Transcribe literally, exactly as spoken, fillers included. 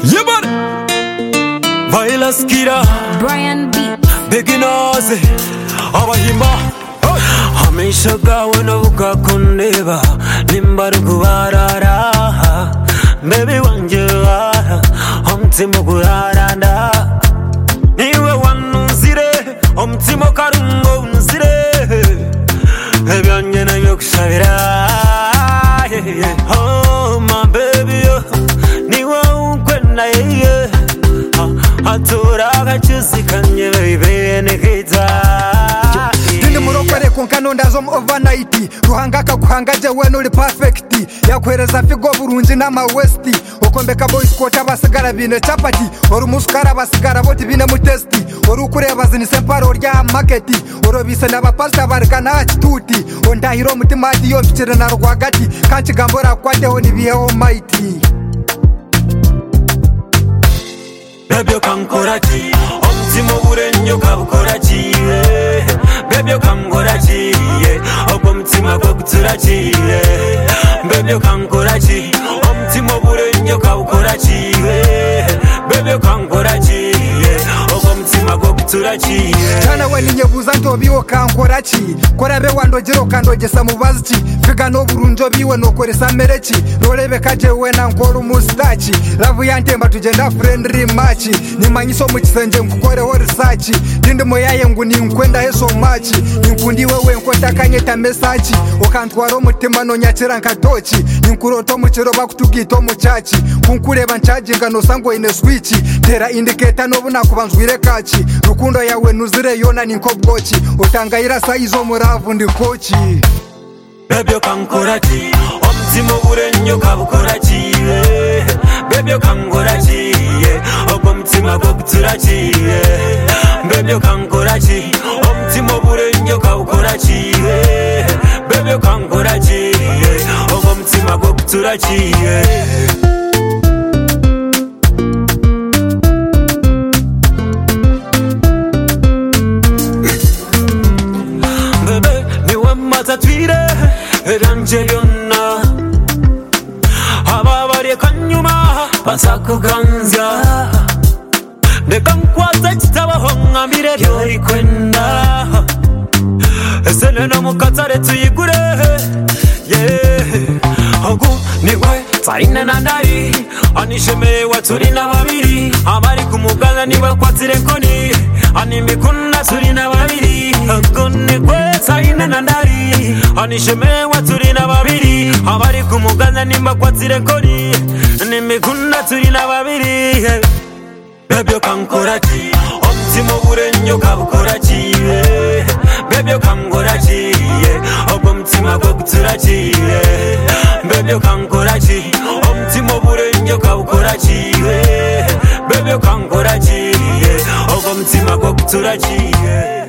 Yeah, man. Violence killer. Brian B. Beginners. Abahima. Hamisha gawe no ukakundeba nimbaru kubarara. Baby wanje wara omtimo kuraranda. Niwe wanuzire omtimo karungo unzire. Ebyanje na yokushabira. Oh my baby, niwe ukwenda yeye. Atura gachuzikanye baby nekita. Dindi murokore kunkano ndazo mu overnight. Ruhanga kakuhanga je we nuri perfect. Yakwereza figo burunji na ma west. Okombeka boys kota basigara bine chapati. Oru muskara basigara boti bine mu testi. Oru kureba zini separo rya market. Oru bise na bapasta barikana tuti. Ondahiro mutima ati yo mchire na rwagati. Kanchi gambora kwate ho nibihe almighty. Baby kankora chi omtimo burenyo kabukora chi. Baby kankora chi okomtima kokutura chi. Baby kankora chi omtimo burenyo kabukora chi. Baby kankora chi okomtima kokutura chi. Chana we ninyebuza ntobiwo kankora chi. Kora be wandogero kandogesa mubazi chi. Figa no burunjo biwe no koresa merechi. Rolebe kaje we na nkoro mustachi. Love yantemba tugenda friendly match. Nimanyiso mu kisenje nkukore ho research. Dindi moyaye nguni nkwenda heso match. Ninkundi wewe nkotakanye ta message. Okantwaro mutima no nyakira nkatochi. Ninkuroto mu kiro bakutugito mu chachi. Kunkureba ncharginga no sango ine switch. Tera indicator no buna kubanzwire kachi. Rukundo yawe nuzire yona ninkobgochi. Otangayira saizo muravu ndi kochi. Baby kankora chi omtimo burenyo kabukora chi. Baby kankora chi okomtima kokutura chi. Baby kankora chi omtimo burenyo kabukora chi. Baby kankora chi okomtima kokutura chi. Baby niwe matatwire Ranje byonna ababari kanyuma basakuganza Ndeka nkwata kitabaho ngambire byori kwenda Esene no mukatare tuyigure Yeah Ogu niwe Taina na ndari Anishemewa turi na babiri Amari kumugana niwe kwatire koni Animikunda turi na babiri Ogu niwe Taina na ndari Anishemewa turi na babiri Amari kumugana nimba kwatire koni Animikunda turi na babiri Baby kankora chi omtimo burenyo kabukora chi. Baby kankora chi okomtima kokutura chi. Baby kankora chi omtimo burenyo kabukora chi. Baby kankora chi okomtima kokutura chi.